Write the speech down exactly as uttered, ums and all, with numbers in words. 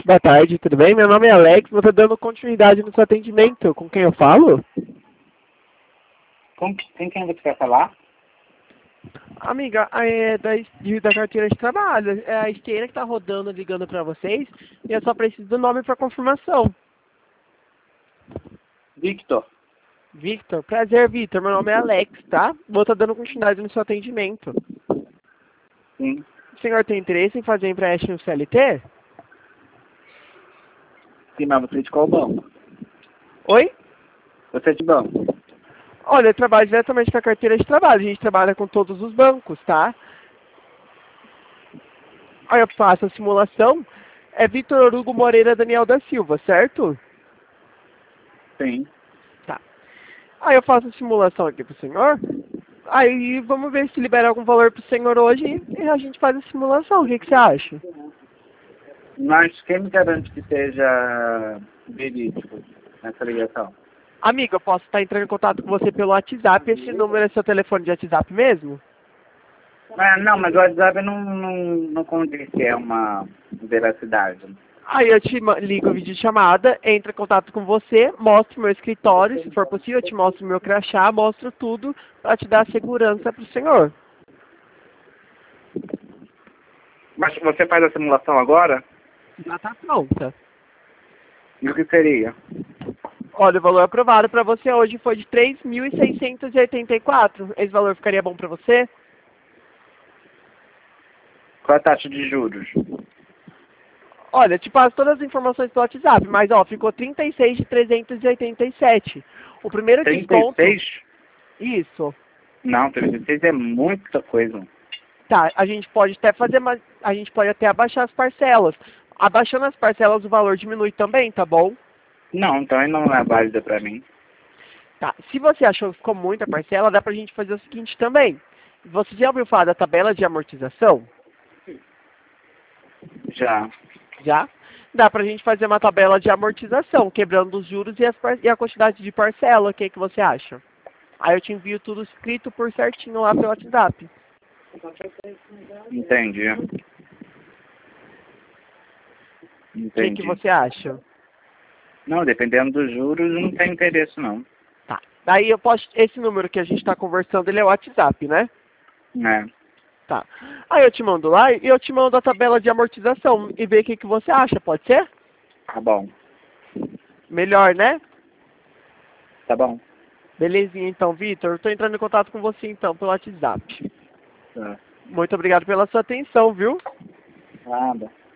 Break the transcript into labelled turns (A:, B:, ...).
A: Boa tarde, tudo bem? Meu nome é Alex, vou estar dando continuidade no seu atendimento. Com quem eu falo?
B: Com com quem você quer falar?
A: Amiga, é da, de- da carteira de trabalho. É a esteira que está rodando, ligando para vocês. E eu só preciso do nome para confirmação.
B: Victor.
A: Victor, prazer, Victor. Meu nome é Alex, tá? Vou estar dando continuidade no seu atendimento.
B: Sim.
A: O senhor tem interesse em fazer empréstimo C L T?
B: Sim, mas você é de qual banco?
A: Oi?
B: Você é de banco?
A: Olha, eu trabalho diretamente com a carteira de trabalho. A gente trabalha com todos os bancos, tá? Aí eu faço a simulação. É Vitor Hugo Moreira Daniel da Silva, certo?
B: Sim.
A: Tá. Aí eu faço a simulação aqui pro senhor. Aí vamos ver se libera algum valor pro senhor hoje e a gente faz a simulação. O que, que você acha?
B: Mas quem me garante que seja verídico nessa ligação?
A: Amiga, eu posso estar entrando em contato com você pelo WhatsApp. Esse número é seu telefone de WhatsApp mesmo?
B: Ah, não, mas o WhatsApp não, não, não condiz que é uma veracidade.
A: Aí eu te ma- ligo a videochamada, entro em contato com você, mostro meu escritório, se for possível, eu te mostro meu crachá, mostro tudo para te dar segurança pro senhor.
B: Mas você faz a simulação agora?
A: Já tá pronta.
B: E o que seria?
A: Olha, o valor aprovado para você hoje foi de três mil seiscentos e oitenta e quatro. Esse valor ficaria bom para você?
B: Qual a taxa de juros?
A: Olha, te passo todas as informações pelo WhatsApp, mas ó, ficou trinta e seis de trezentos e oitenta e sete. O primeiro
B: trinta e
A: desconto...
B: seis?
A: Isso.
B: Não, trinta e seis é muita coisa.
A: Tá, a gente pode até fazer, mais, a gente pode até abaixar as parcelas. Abaixando as parcelas o valor diminui também, tá bom?
B: Não, então aí não é válida pra mim.
A: Tá, se você achou que ficou muita parcela, dá pra gente fazer o seguinte também. Você já ouviu falar da tabela de amortização?
B: Já.
A: Já? Dá pra gente fazer uma tabela de amortização, quebrando os juros e, as par- e a quantidade de parcela. O que, que você acha? Aí eu te envio tudo escrito por certinho lá pelo WhatsApp.
B: Entendi.
A: O que,
B: Entendi.
A: que você acha?
B: Não, dependendo dos juros, não tem interesse não.
A: Tá. Daí eu posso. Esse número que a gente está conversando, ele é o WhatsApp, né?
B: É.
A: Tá. Aí eu te mando lá e eu te mando a tabela de amortização e ver o que, que você acha, pode ser?
B: Tá bom.
A: Melhor, né?
B: Tá bom.
A: Belezinha então, Vitor. Eu tô entrando em contato com você então pelo WhatsApp.
B: Tá.
A: Muito obrigado pela sua atenção, viu?
B: Nada.